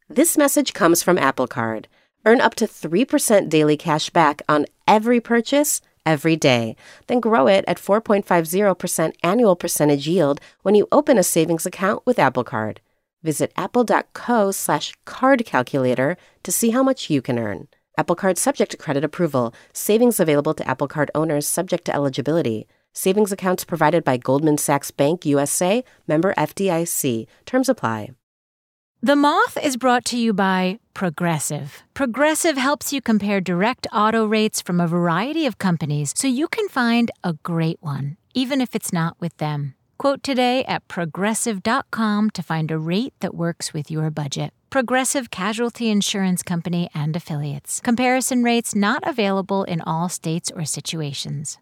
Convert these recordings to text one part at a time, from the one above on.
This message comes from Apple Card. Earn up to 3% daily cash back on every purchase every day. Then grow it at 4.50% annual percentage yield when you open a savings account with Apple Card. Visit apple.co/card calculator to see how much you can earn. Apple Card subject to credit approval. Savings available to Apple Card owners subject to eligibility. Savings accounts provided by Goldman Sachs Bank USA, member FDIC. Terms apply. The Moth is brought to you by Progressive. Progressive helps you compare direct auto rates from a variety of companies so you can find a great one, even if it's not with them. Quote today at Progressive.com to find a rate that works with your budget. Progressive Casualty Insurance Company and Affiliates. Comparison rates not available in all states or situations.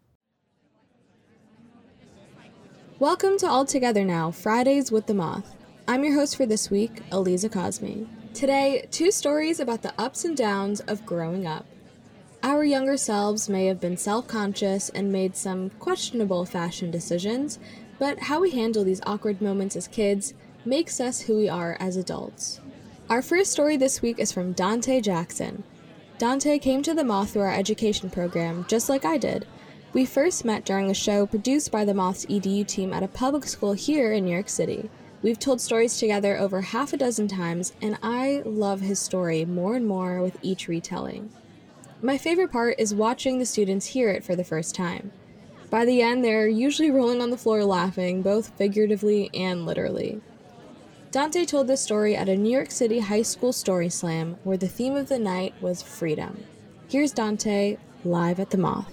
Welcome to All Together Now, Fridays with the Moth. I'm your host for this week, Aliza Cosme. Today, 2 stories about the ups and downs of growing up. Our younger selves may have been self-conscious and made some questionable fashion decisions, but how we handle these awkward moments as kids makes us who we are as adults. Our first story this week is from Dante Jackson. Dante came to the Moth through our education program, just like I did. We first met during a show produced by the Moth's EDU team at a public school here in New York City. We've told stories together over half a dozen times, and I love his story more and more with each retelling. My favorite part is watching the students hear it for the first time. By the end, they're usually rolling on the floor laughing, both figuratively and literally. Dante told this story at a New York City high school story slam where the theme of the night was freedom. Here's Dante, live at the Moth.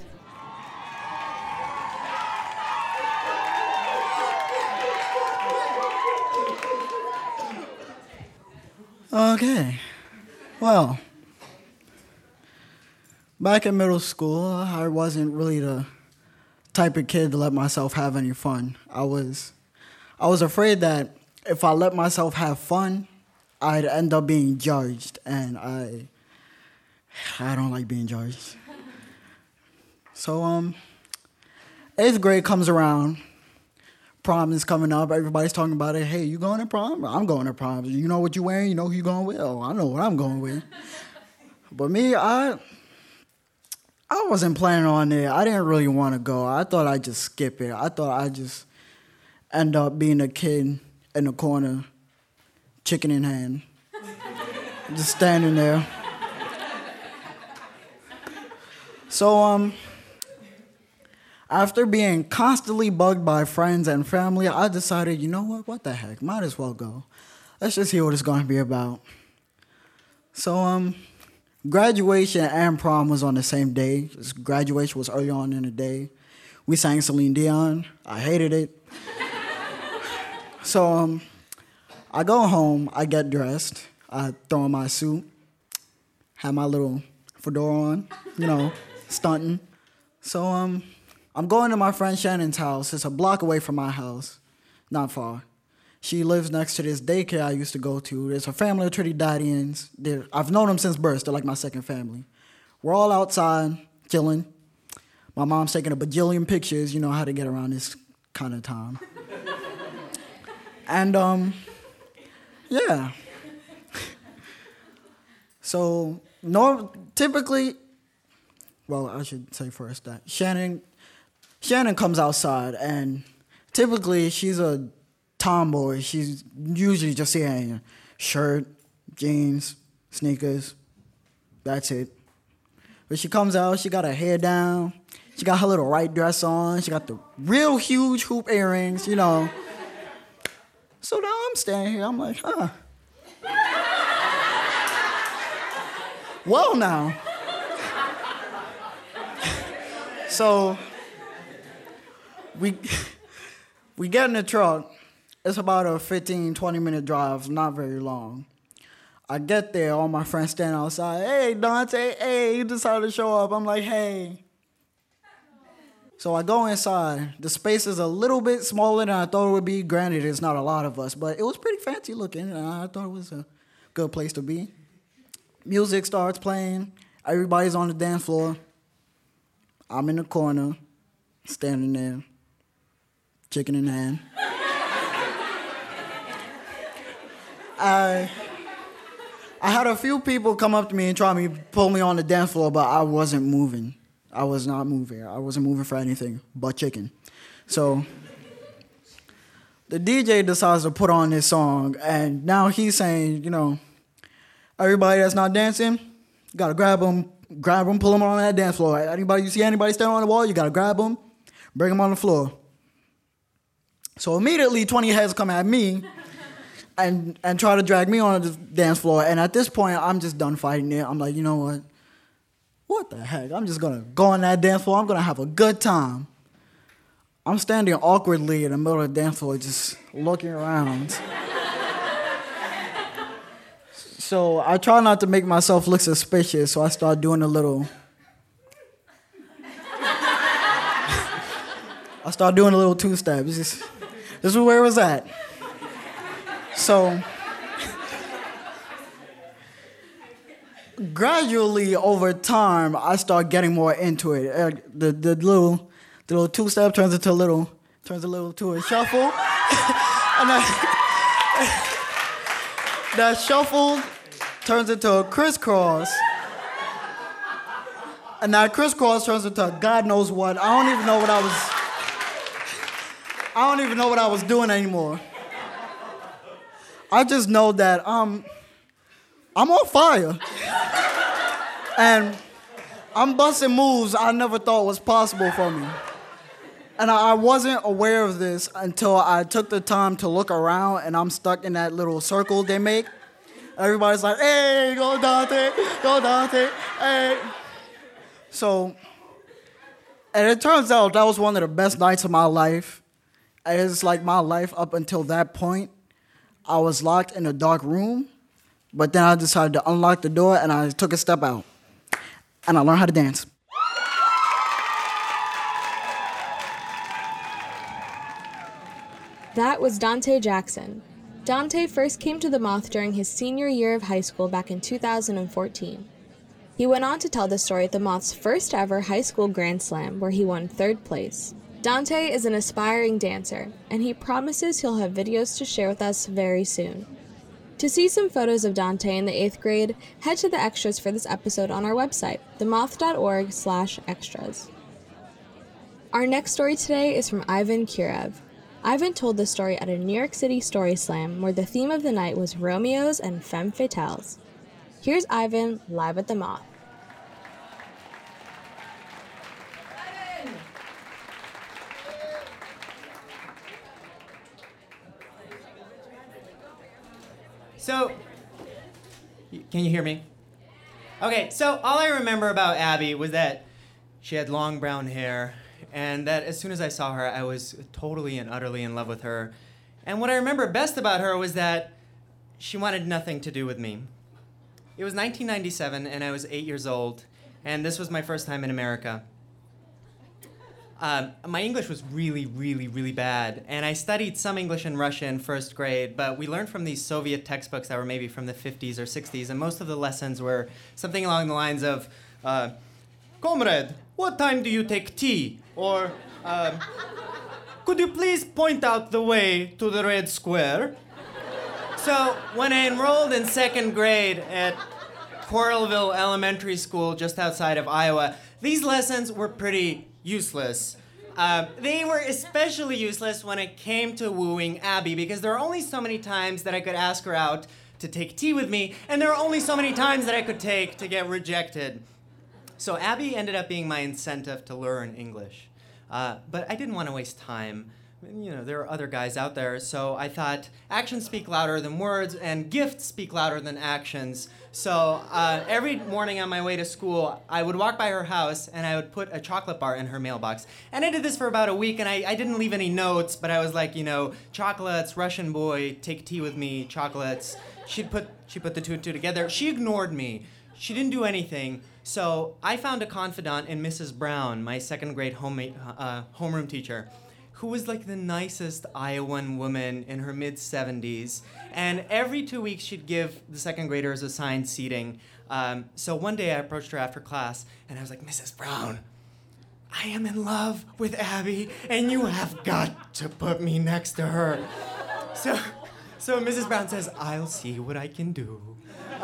Okay, well, back in middle school, I wasn't really the type of kid to let myself have any fun. I was afraid that if I let myself have fun, I'd end up being judged, and I don't like being judged. So, 8th grade comes around. Prom is coming up. Everybody's talking about it. Hey, you going to prom? I'm going to prom. You know what you're wearing? You know who you're going with? Oh, I know what I'm going with. But me, I wasn't planning on it. I didn't really want to go. I thought I'd just skip it. I thought I'd just end up being a kid in the corner, chicken in hand, just standing there. So, after being constantly bugged by friends and family, I decided, you know what the heck, might as well go. Let's just hear what it's going to be about. So, graduation and prom was on the same day. Graduation was early on in the day. We sang Celine Dion. I hated it. So, I go home, I get dressed, I throw on my suit, have my little fedora on, stunting. So, I'm going to my friend Shannon's house. It's a block away from my house, not far. She lives next to this daycare I used to go to. There's a family of Trinidadians. I've known them since birth. They're like my second family. We're all outside, chilling. My mom's taking a bajillion pictures. You know how to get around this kind of time. And, yeah. So, typically, well, I should say first that Shannon comes outside, and typically she's a tomboy. She's usually just wearing shirt, jeans, sneakers. That's it. But she comes out, she got her hair down, she got her little white dress on, she got the real huge hoop earrings, So now I'm standing here, I'm like, huh. Well, now. So we get in the truck. It's about a 15, 20-minute drive, not very long. I get there, all my friends standing outside. Hey, Dante, hey, you decided to show up. I'm like, hey. So I go inside. The space is a little bit smaller than I thought it would be. Granted, it's not a lot of us, but it was pretty fancy looking, and I thought it was a good place to be. Music starts playing. Everybody's on the dance floor. I'm in the corner, standing there, chicken in hand. I had a few people come up to me and try me, pull me on the dance floor, but I wasn't moving. I was not moving. I wasn't moving for anything but chicken. So the DJ decides to put on this song, and now he's saying, everybody that's not dancing, you gotta grab them, pull them on that dance floor. You see anybody standing on the wall, you gotta grab them, bring them on the floor. So immediately 20 heads come at me and try to drag me on the dance floor. And at this point, I'm just done fighting it. I'm like, you know what? What the heck? I'm just gonna go on that dance floor. I'm gonna have a good time. I'm standing awkwardly in the middle of the dance floor, just looking around. So I try not to make myself look suspicious, so I start doing a little... two-step. This is where it was at. So gradually over time, I start getting more into it. The little two-step turns a little to a shuffle, and that shuffle turns into a crisscross, and that crisscross turns into God knows what. I don't even know what I was doing anymore. I just know that I'm on fire. And I'm busting moves I never thought was possible for me. And I wasn't aware of this until I took the time to look around, and I'm stuck in that little circle they make. Everybody's like, hey, go Dante, hey. So, and it turns out that was one of the best nights of my life. And it's like my life up until that point. I was locked in a dark room, but then I decided to unlock the door and I took a step out. And I learned how to dance. That was Dante Jackson. Dante first came to the Moth during his senior year of high school back in 2014. He went on to tell the story at the Moth's first ever high school Grand Slam, where he won 3rd place. Dante is an aspiring dancer, and he promises he'll have videos to share with us very soon. To see some photos of Dante in the 8th grade, head to the extras for this episode on our website, themoth.org/extras. Our next story today is from Ivan Kurev. Ivan told the story at a New York City Story Slam where the theme of the night was Romeos and Femme Fatales. Here's Ivan live at the Moth. So, can you hear me? Okay, so all I remember about Abby was that she had long brown hair, and that as soon as I saw her, I was totally and utterly in love with her. And what I remember best about her was that she wanted nothing to do with me. It was 1997, and I was 8 years old, and this was my first time in America. My English was really, really, really bad, and I studied some English and Russian in 1st grade, but we learned from these Soviet textbooks that were maybe from the 50s or 60s, and most of the lessons were something along the lines of, Comrade, what time do you take tea? Or, could you please point out the way to the Red Square? So, when I enrolled in 2nd grade at Coralville Elementary School just outside of Iowa, these lessons were pretty useless. They were especially useless when it came to wooing Abby, because there are only so many times that I could ask her out to take tea with me, and there are only so many times that I could take to get rejected. So Abby ended up being my incentive to learn English. But I didn't want to waste time. You know, there are other guys out there, so I thought actions speak louder than words, and gifts speak louder than actions. So every morning on my way to school, I would walk by her house, and I would put a chocolate bar in her mailbox. And I did this for about a week, and I didn't leave any notes, but I was like, chocolates, Russian boy, take tea with me, chocolates. She put the two and two together. She ignored me. She didn't do anything. So I found a confidant in Mrs. Brown, my 2nd grade homeroom teacher, who was like the nicest Iowan woman in her mid-70s. And every 2 weeks, she'd give the 2nd graders assigned seating. So one day I approached her after class, and I was like, Mrs. Brown, I am in love with Abby, and you have got to put me next to her. So Mrs. Brown says, I'll see what I can do.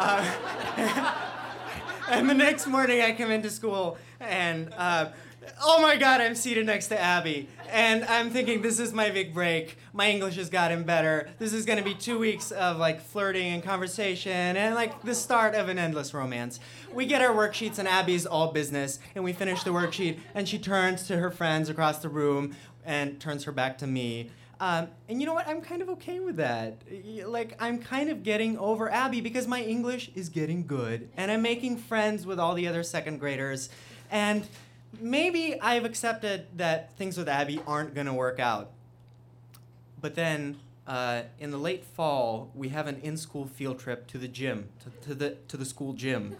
And the next morning I come into school and, oh my God, I'm seated next to Abby. And I'm thinking, this is my big break. My English has gotten better. This is gonna be 2 weeks of like flirting and conversation and like the start of an endless romance. We get our worksheets and Abby's all business and we finish the worksheet and she turns to her friends across the room and turns her back to me. And you know what? I'm kind of okay with that. Like, I'm kind of getting over Abby because my English is getting good and I'm making friends with all the other second graders. And maybe I've accepted that things with Abby aren't gonna work out. But then, in the late fall, we have an in-school field trip to the gym, to the school gym.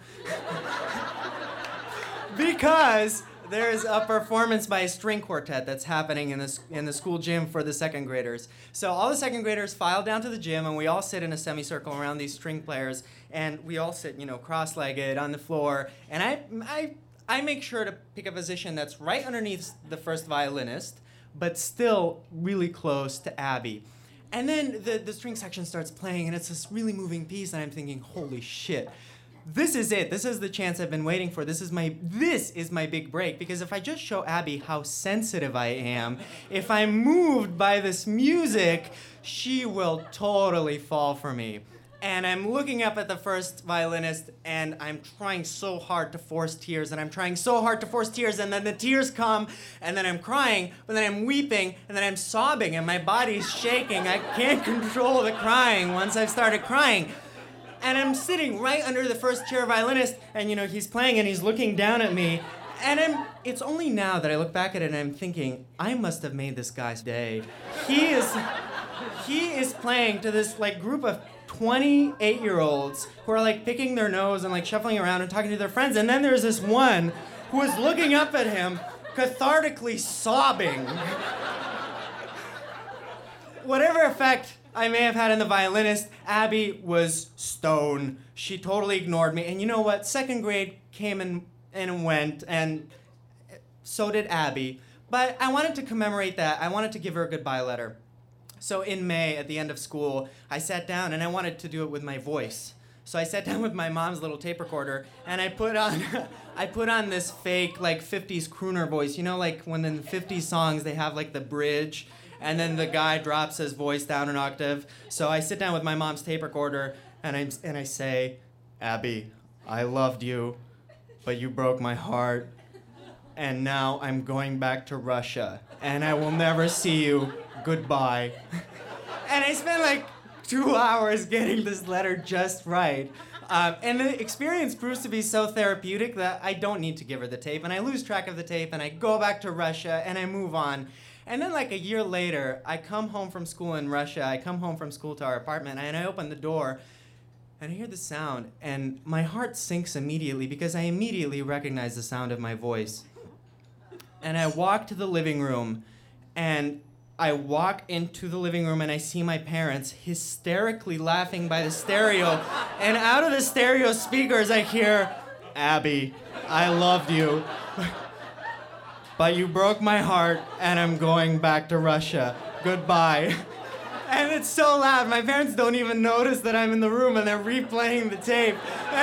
Because there's a performance by a string quartet that's happening in the school gym for the second graders. So all the second graders file down to the gym and we all sit in a semicircle around these string players and we all sit, cross-legged on the floor. And I make sure to pick a position that's right underneath the first violinist, but still really close to Abby. And then the string section starts playing and it's this really moving piece and I'm thinking, holy shit. This is it. This is the chance I've been waiting for. This is my big break. Because if I just show Abby how sensitive I am, if I'm moved by this music, she will totally fall for me. And I'm looking up at the first violinist, and I'm trying so hard to force tears, and I'm trying so hard to force tears, and then the tears come, and then I'm crying, but then I'm weeping, and then I'm sobbing, and my body's shaking. I can't control the crying once I've started crying. And I'm sitting right under the first chair violinist, and he's playing and he's looking down at me. And it's only now that I look back at it and I'm thinking, I must have made this guy's day. He is playing to this group of 28-year-olds who are picking their nose and shuffling around and talking to their friends. And then there's this one who is looking up at him, cathartically sobbing. Whatever effect I may have had on the violinist, Abby was stone. She totally ignored me. And you know what? Second grade came and went, and so did Abby. But I wanted to commemorate that. I wanted to give her a goodbye letter. So in May, at the end of school, I sat down and I wanted to do it with my voice. So I sat down with my mom's little tape recorder and I put on this fake 50s crooner voice. When in the 50s songs they have the bridge and then the guy drops his voice down an octave. So I sit down with my mom's tape recorder and I say, Abby, I loved you, but you broke my heart. And now I'm going back to Russia and I will never see you. Goodbye. And I spent 2 hours getting this letter just right. And the experience proves to be so therapeutic that I don't need to give her the tape. And I lose track of the tape and I go back to Russia and I move on. And then a year later, I come home from school in Russia. I come home from school to our apartment and I open the door and I hear the sound and my heart sinks immediately because I immediately recognize the sound of my voice. And I walk to the living room and I walk into the living room and I see my parents hysterically laughing by the stereo. And out of the stereo speakers I hear, Abby, I loved you. But you broke my heart and I'm going back to Russia. Goodbye. And it's so loud. My parents don't even notice that I'm in the room and they're replaying the tape.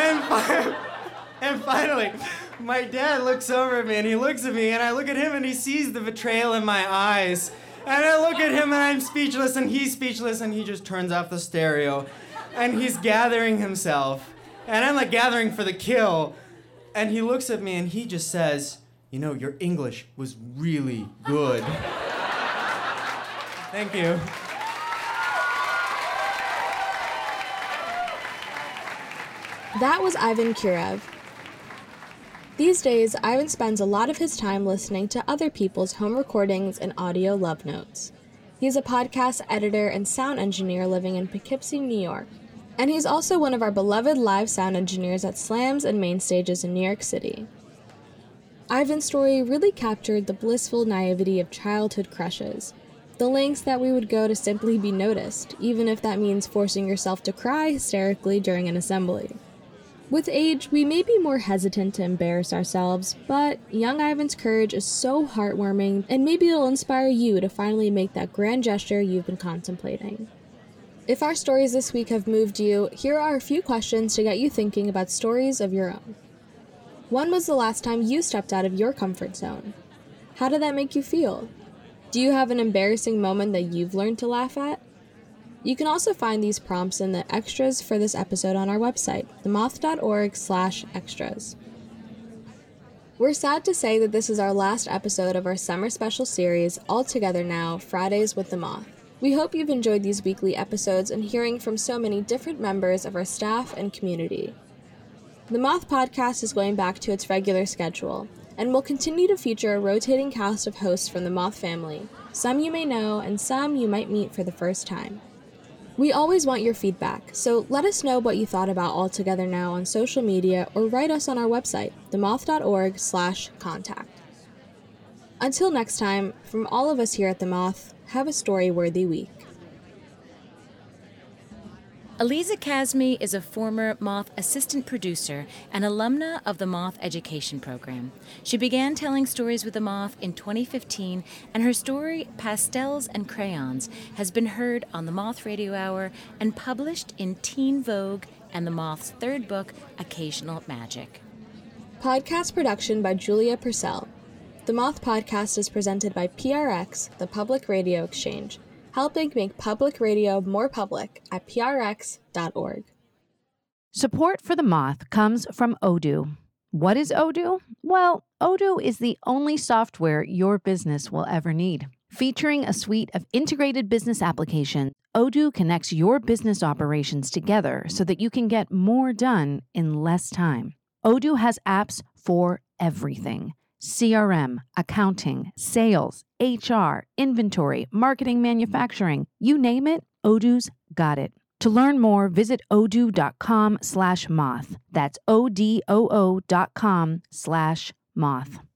And finally, my dad looks over at me and he looks at me and I look at him and he sees the betrayal in my eyes. And I look at him and I'm speechless and he's speechless and he just turns off the stereo and he's gathering himself. And I'm gathering for the kill. And he looks at me and he just says, your English was really good. Thank you. That was Ivan Kurev. These days, Ivan spends a lot of his time listening to other people's home recordings and audio love notes. He's a podcast editor and sound engineer living in Poughkeepsie, New York. And he's also one of our beloved live sound engineers at Slams and Main Stages in New York City. Ivan's story really captured the blissful naivety of childhood crushes, the lengths that we would go to simply be noticed, even if that means forcing yourself to cry hysterically during an assembly. With age, we may be more hesitant to embarrass ourselves, but young Ivan's courage is so heartwarming, and maybe it'll inspire you to finally make that grand gesture you've been contemplating. If our stories this week have moved you, here are a few questions to get you thinking about stories of your own. When was the last time you stepped out of your comfort zone? How did that make you feel? Do you have an embarrassing moment that you've learned to laugh at? You can also find these prompts in the extras for this episode on our website, themoth.org/extras. We're sad to say that this is our last episode of our summer special series, All Together Now, Fridays with the Moth. We hope you've enjoyed these weekly episodes and hearing from so many different members of our staff and community. The Moth podcast is going back to its regular schedule, and will continue to feature a rotating cast of hosts from the Moth family, some you may know and some you might meet for the first time. We always want your feedback, so let us know what you thought about All Together Now on social media or write us on our website, themoth.org/contact. Until next time, from all of us here at The Moth, have a story-worthy week. Aliza Kazmi is a former Moth assistant producer and alumna of the Moth Education Program. She began telling stories with the Moth in 2015, and her story, Pastels and Crayons, has been heard on the Moth Radio Hour and published in Teen Vogue and the Moth's third book, Occasional Magic. Podcast production by Julia Purcell. The Moth podcast is presented by PRX, the Public Radio Exchange, helping make public radio more public at prx.org. Support for The Moth comes from Odoo. What is Odoo? Well, Odoo is the only software your business will ever need. Featuring a suite of integrated business applications, Odoo connects your business operations together so that you can get more done in less time. Odoo has apps for everything: CRM, accounting, sales, HR, inventory, marketing, manufacturing, you name it, Odoo's got it. To learn more, visit odoo.com/moth. That's ODOO.com/moth.